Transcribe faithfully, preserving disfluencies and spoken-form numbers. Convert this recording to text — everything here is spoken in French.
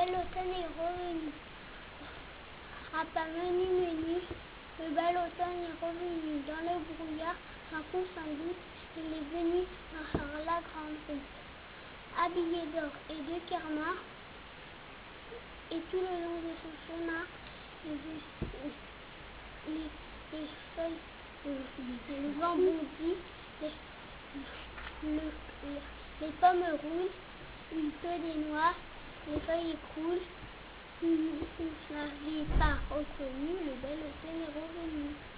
bel automne est revenu. À pas menu menu, le bel automne est revenu. Dans le brouillard, un coup sans doute, il est venu dans la grande route. Habillé d'or et de carmin, et tout le long de son chemin, les, les, les feuilles, le, le vent bondit, les, le, les pommes roulent, une peu des noix, les feuilles écroulent. Vous n'avez pas reconnu, le bel automne est revenu.